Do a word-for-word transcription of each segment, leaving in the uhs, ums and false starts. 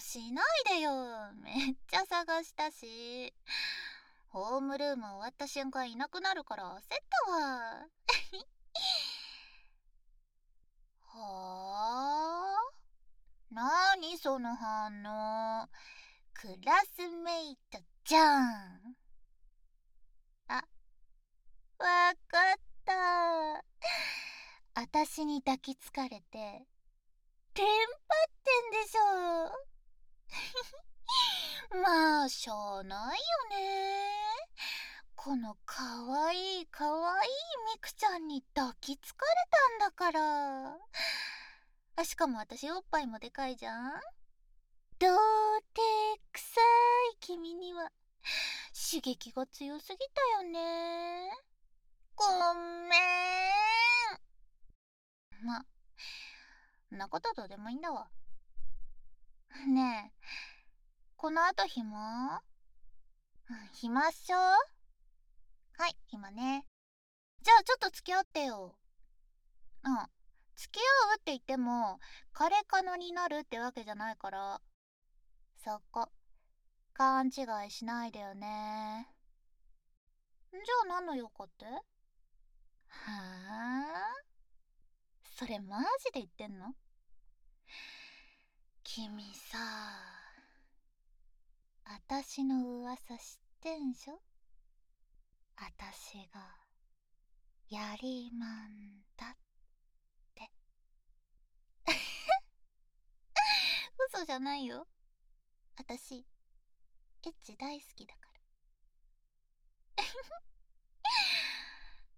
しないでよ。めっちゃ探したし。ホームルーム終わった瞬間いなくなるから焦ったわ。はあ？なにその反応。クラスメイトじゃん。あ、わかった。あたしに抱きつかれてテンパってんでしょ。まあしょうないよね。このかわいいかわいいミクちゃんに抱きつかれたんだから。あ、しかも私おっぱいもでかいじゃん。童貞臭い君には刺激が強すぎたよね。ごめん。ま、んなことどうでもいいんだわ。ねえ、この後暇？うん、暇っしょ？はい、暇ね。じゃあちょっと付き合ってよ。うん。付き合うって言っても、彼カノになるってわけじゃないから。そこ、勘違いしないでよね。じゃあ何の用かって？はあ？それマジで言ってんの？君さ、あたしの噂知ってんしょ？あたしがやりまんだって。嘘じゃないよ。あたしエッチ大好きだから。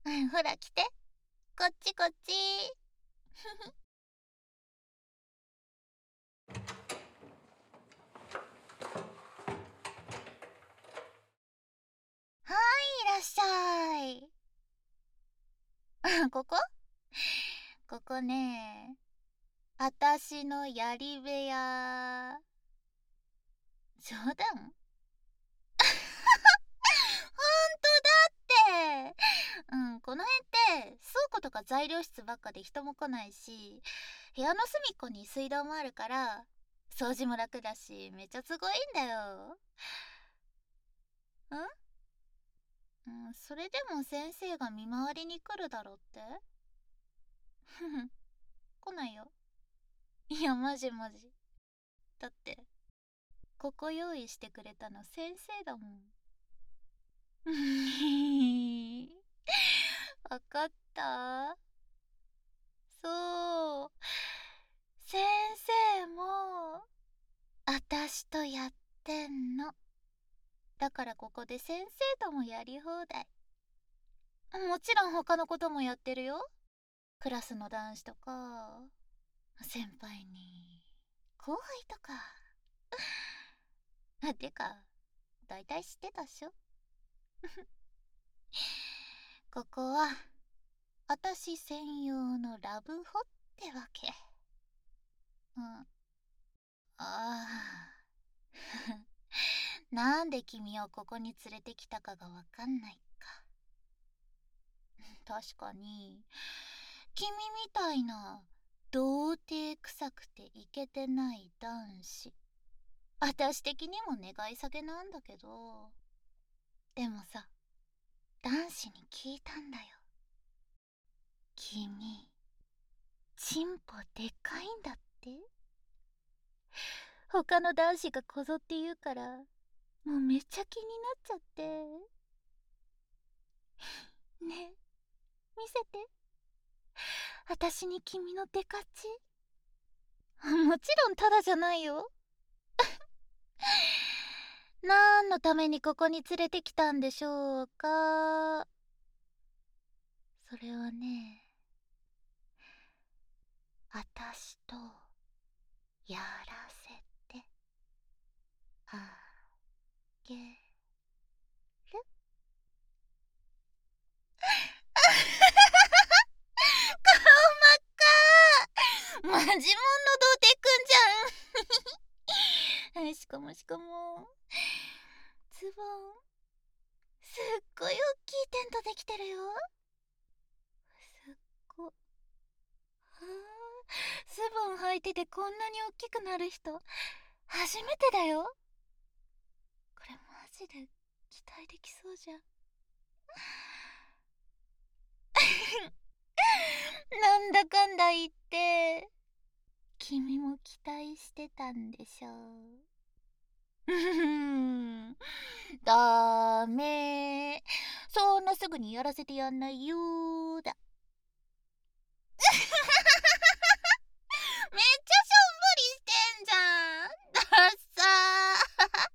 うん、ほら来て、こっちこっち。はい、いらっしゃい。ここ？ここね、あたしのやり部屋。冗談？ほんとだって。うん、この辺って倉庫とか材料室ばっかで人も来ないし、部屋の隅っこに水道もあるから掃除も楽だし、めっちゃすごいんだよ。ん？うん、それでも先生が見回りに来るだろって？ふふ、来ないよ。いや、マジマジ。だってここ用意してくれたの先生だもん。わかった？そう、先生もあたしとやってんの。だからここで先生ともやり放題。もちろん他のこともやってるよ。クラスの男子とか先輩に後輩とか。あ、てかだいたい知ってたっしょ。ここはあたし専用のラブホってわけ。うん。ああ。なんで君をここに連れてきたかがわかんないか。確かに君みたいな童貞臭くてイケてない男子、私的にも願い下げなんだけど。でもさ、男子に聞いたんだよ。君チンポでかいんだって。他の男子がこぞって言うからもうめっちゃ気になっちゃって。ねえ、見せて、私に君のデカチ。もちろんただじゃないよ。何のためにここに連れてきたんでしょうか。それはね、あたしとやらせてあげる。顔真っ赤。マジモンの童貞くんじゃん。しかもしかもズボンすっごい大きいテントできてるよ。すっご。はあ、ズボン履いててこんなに大きくなる人初めてだよ。これマジで期待できそうじゃん。なんだかんだ言って君も期待してたんでしょう。ダメ、そんなすぐにやらせてやんないよーだ。めっちゃしょんぼりしてんじゃん。ダッサー。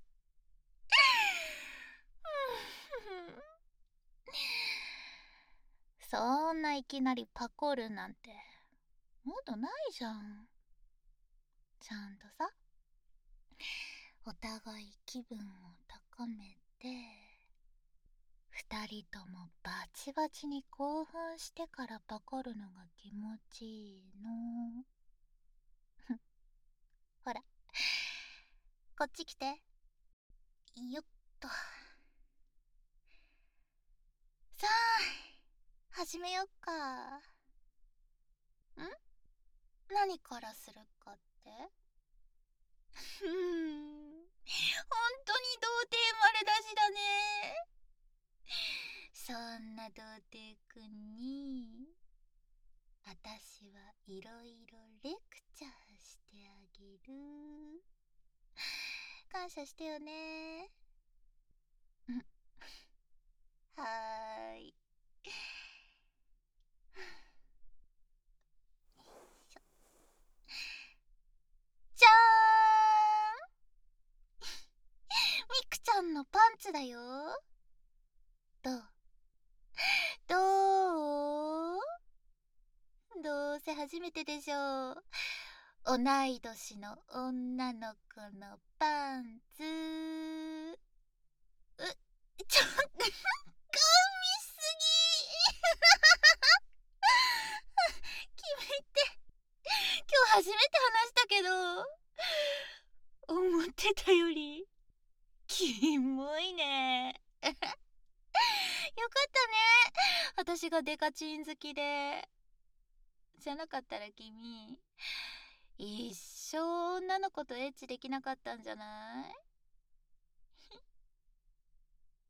そんないきなりパコるなんてもっとないじゃん。ちゃんとさ、お互い気分を高めて二人ともバチバチに興奮してからパコるのが気持ちいいの。ほら、こっち来て。よっと。さあ始めよっか。ん？何からするかって？うーん、ほんとに童貞丸出しだね。そんな童貞くんにあたしはいろいろレクチャーしてあげる。感謝してよね。はーい。じゃーん。ミクちゃんのパンツだよ。どう？どう？どうせ初めてでしょう。同い年の女の子のパンツ。う、ちょっと、ガン見すぎ。君って今日初めて話したけど、思ってたよりキモいね。よかったね、私がデカチン好きで。じゃなかったら君一生女の子とエッチできなかったんじゃない？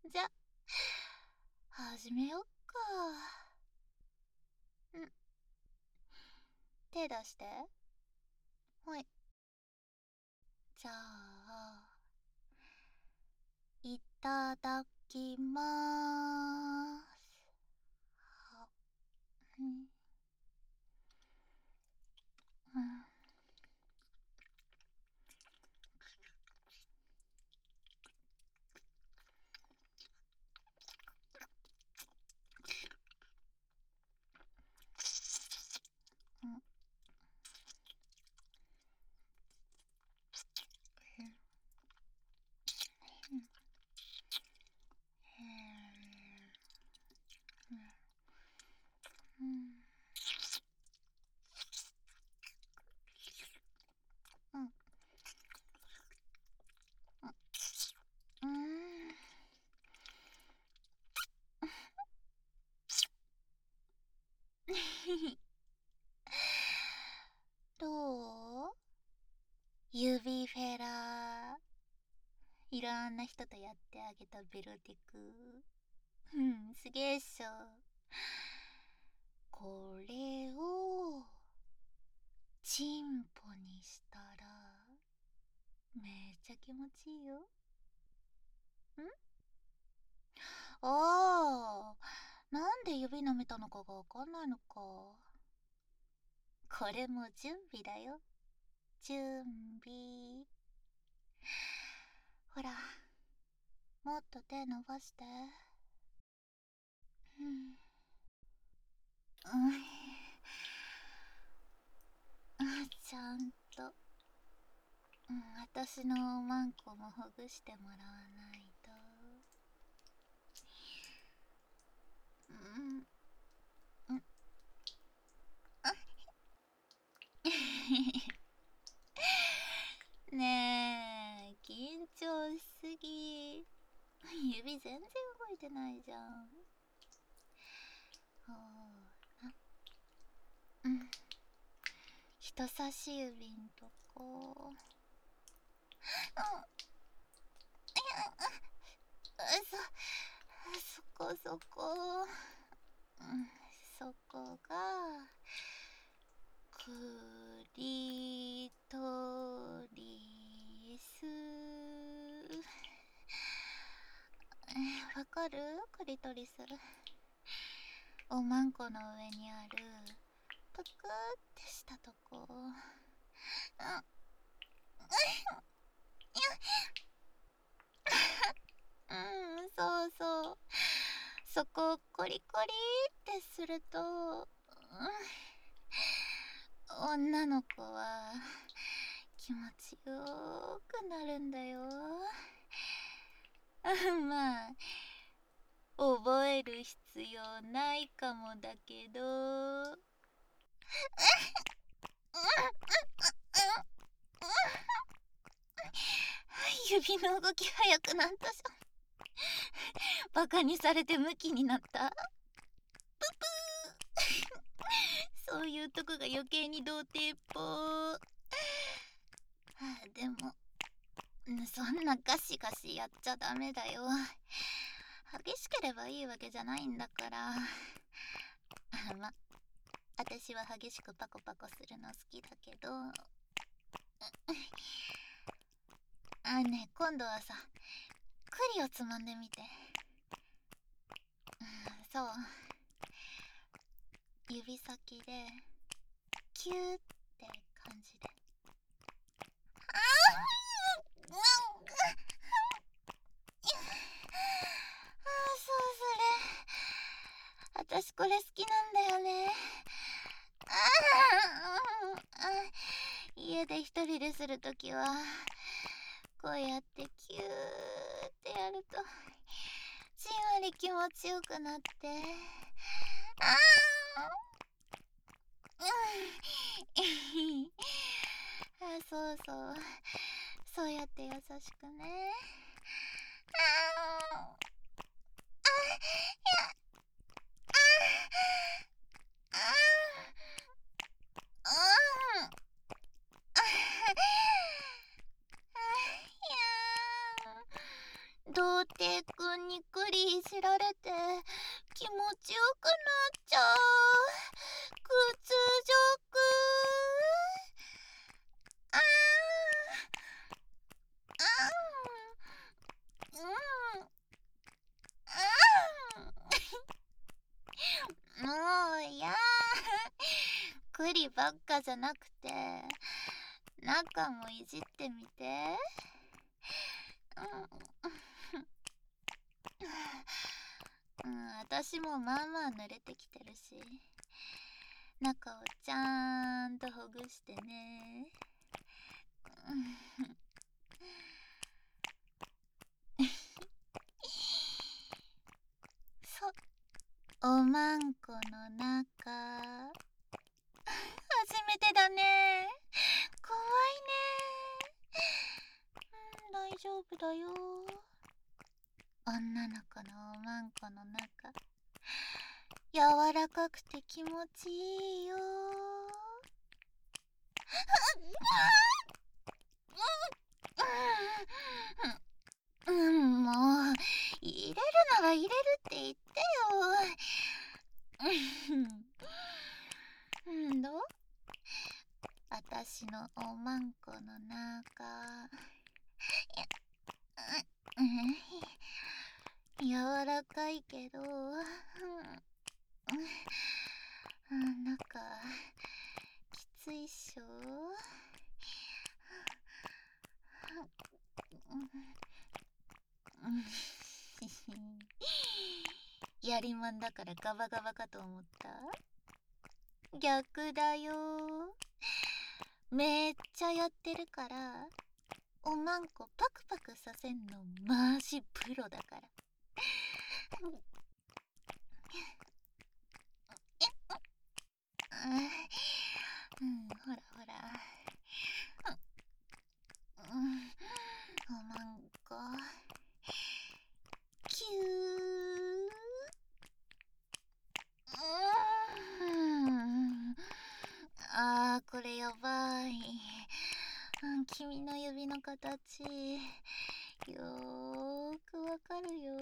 じゃ始めよっか。ん、手出して。はい。じゃあいただきまーす。は、うん、うん、うん、うん、うん、うん。どう？指フェラいろんな人とやってあげたベルティク。うん、すげえっしょ。これをチンポにしたらめっちゃ気持ちいいよ。ん？あー、なんで指舐めたのかがわかんないのか。これも準備だよ。準備。ほら、もっと手伸ばして。うん、うん、ちゃんと、うん、私のマンコもほぐしてもらわないと。うん、うん、あねえ、緊張しすぎ。指全然動いてないじゃん。ほら、うん、人差し指んとこ。 そ、そこそこ、うん、そこが、クリトリス。わかる？クリトリス。おまんこの上にあるぷくってしたとこ。うん、うん、そうそう、そこをコリコリってすると、うん、女の子は気持ちよくなるんだよ。まあ覚える必要ないかもだけど。指の動き速くなったじゃん。バカにされてムキになった。ププーそういうとこが余計に童貞っぽー。でもそんなガシガシやっちゃダメだよ。激しければいいわけじゃないんだから。ま、私は激しくパコパコするの好きだけど。あ、ねえ、今度はさ、栗をつまんでみて。そう、指先でキューって感じで。あー、うん、あー、そうそれ、私これ好きなんだよね。あー、家で一人でするときはこうやってキューってやるとじんわり気持ちよくなって、あー、うん、あ、そうそう、そうやって優しくね。あー、あ、いや、あー、あー、うん、童貞くんにクリいじられて気持ちよくなっちゃう。屈辱。あー、あー、うん、うん、もういや。クリばっかじゃなくて中もいじってみて。うん、私もまあまあ慣れてきてるし、中をちゃんとほぐしてね。そ、おまんこの中、初めてだね。怖いね。うん、大丈夫だよ。女の子のおまんこの中、柔らかくて気持ちいいよ。うん、もう入れるなら入れるって言ってよ。うんどう？私のおまんこの中、柔らかいけど、なんかきついっしょ。やりまんだからガバガバかと思った？逆だよ。めっちゃやってるからおまんこパクパクさせんのマジプロだから。うん、ほらほら、うん、おまんこキュー。うん、あー、これやばい。 うん、君の指の形よーくわかるよ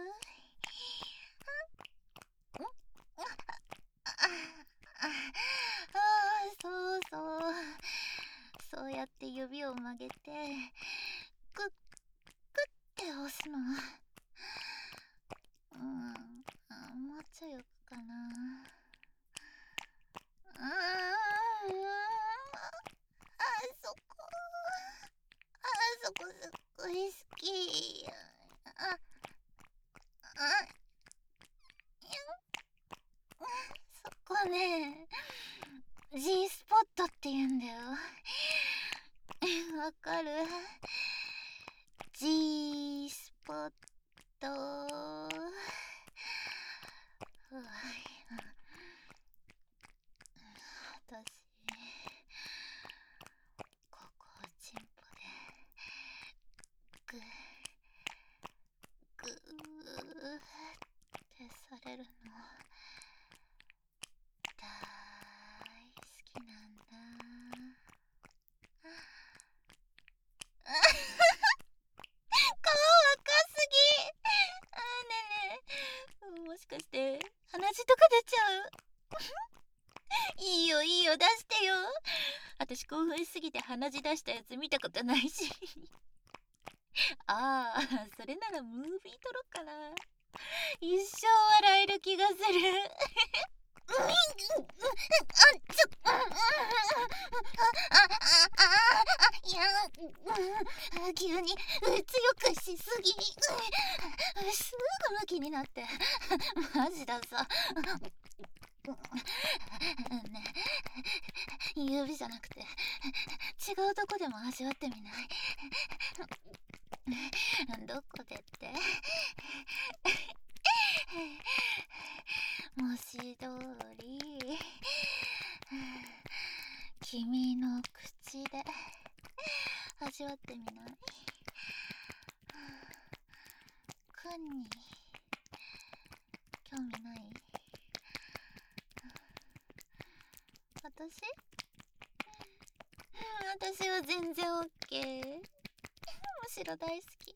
ー。んあああそうそうそうやって指を曲げてグッグッて押すの。うん、あもうちょい置くかな。うーん、あそこあそこすっごい好き。ああそこね G スポットって言うんだよ。わかる？ G スポット。うわ私ここをチンポでグーグーってされるの大好きなんだ。顔赤すぎ。あーねえねえ、もしかして鼻血とか出ちゃう？いいよいいよ出してよ。私興奮しすぎて鼻血出したやつ見たことないし。ああ、それならムービー撮ろっかな。一生笑える気がする。あ、ちょ、あ、あ、あ、あ、いや、急に強くしすぎ。すぐムキになって。マジださ。ね、指じゃなくて違うとこでも味わってみない？どこでって？もし通り君の口で味わってみない？くんに興味ない？私？私は全然オッケー。むしろ大好き。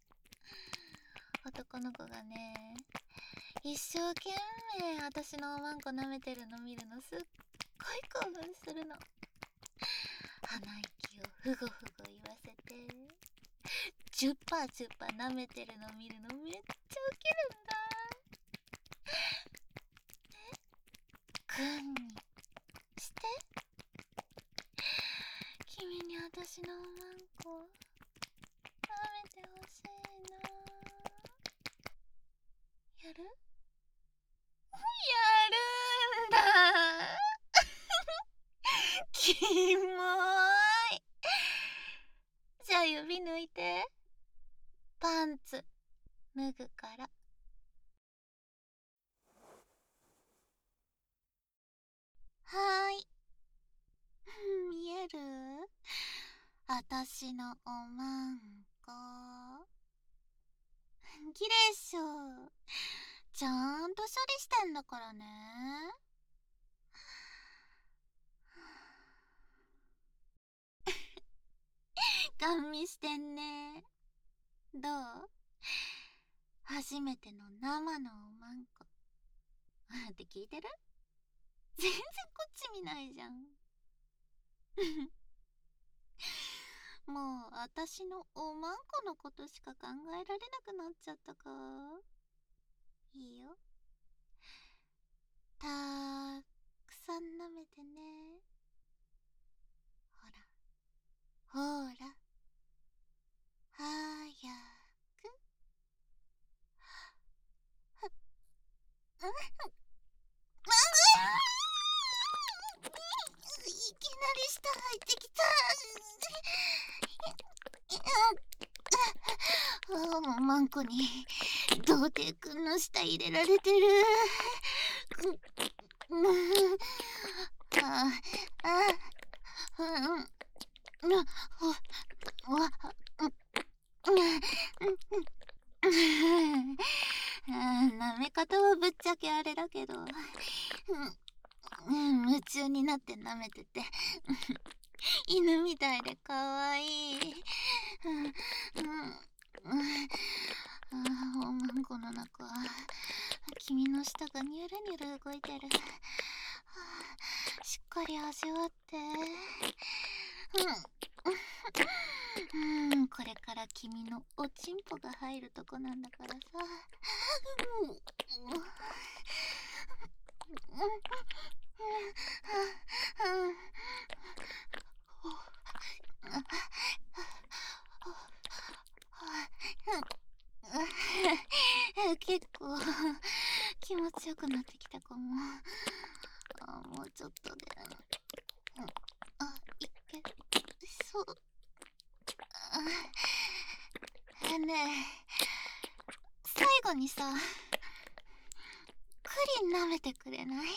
男の子がね、一生懸命私のおまんこ舐めてるの見るのすっごい興奮するの。鼻息をふごふご言わせてチュッパチュッパ舐めてるの見るのめっちゃウケるんだ。くんにして君に私のおまんこ舐めてほしいな。やる？やるんだ。キモーい。じゃあ指抜いて。パンツ脱ぐから。はーい。見える？あたしのおまんこ綺麗っしょ。ちゃんと処理してんだからね。ガン見してんね。どう？初めての生のおまんこって聞いてる？全然こっち見ないじゃん。もう私のおまんこのことしか考えられなくなっちゃったか。いいよ、たーくさん舐めてね。ほらほらはやく。いきなり舌入ってきた。おまんこに童貞くんの舌入れられてる。ああうんなめ方はぶっちゃけあれだけど、うん、夢中になって舐めてて犬みたいでかわいい。うんうんうんあー女の子の中、君の舌がニュルニュル動いてる。はあしっかり味わって。うん、うん、これから君のおちんぽが入るとこなんだからさ。うんうん結構気持ちよくなってきたかも。あもうちょっとで、うん、あいけそう。あねえ最後にさ栗舐めてくれない？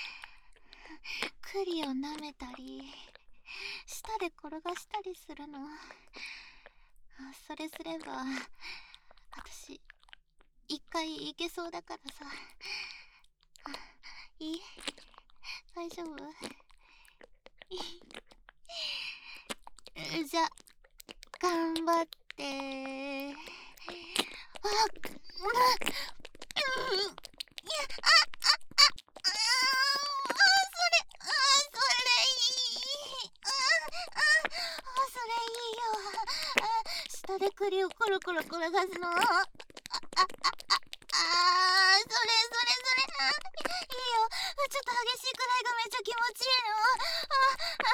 栗を舐めたり舌で転がしたりするの。それすれば私一回いけそうだからさ。いい？大丈夫？じゃ頑張って。あっ、うん、うん、いや、あ、あ、あ、あ、あ、それ、あ、それいい。あ、あ、あ、それいいよ。あ、下で栗をコロコロ転がすの。あ、あ、あ、あ、あ、それそれそれ、あ、いいよ。ちょっと激しいくらいがめっちゃ気持ちいいの。あ、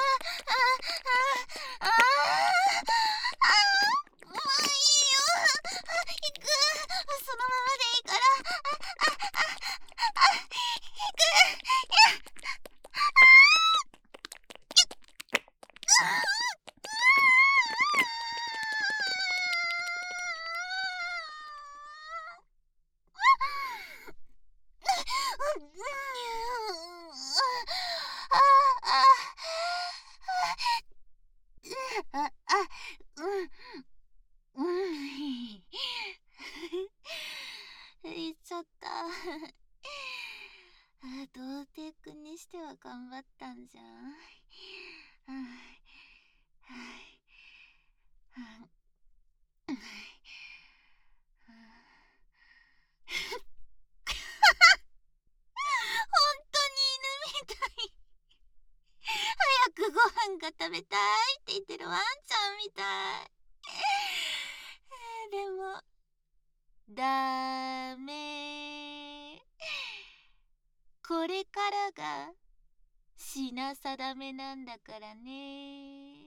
あ、あ、あ、あ、あ、あ、あ、もういいよ。あ、行く。そのままでいいから。あ、あ、あ、あ、行く。いや、あ、あ、うん、うん。言っちゃった。あ、童貞くんにしては頑張ったんじゃん。はあ、はあ、はあ、本当に犬みたい。早くご飯が食べたいって言ってるワンちゃんみたい。でもダメ。これからが品定めなんだからね。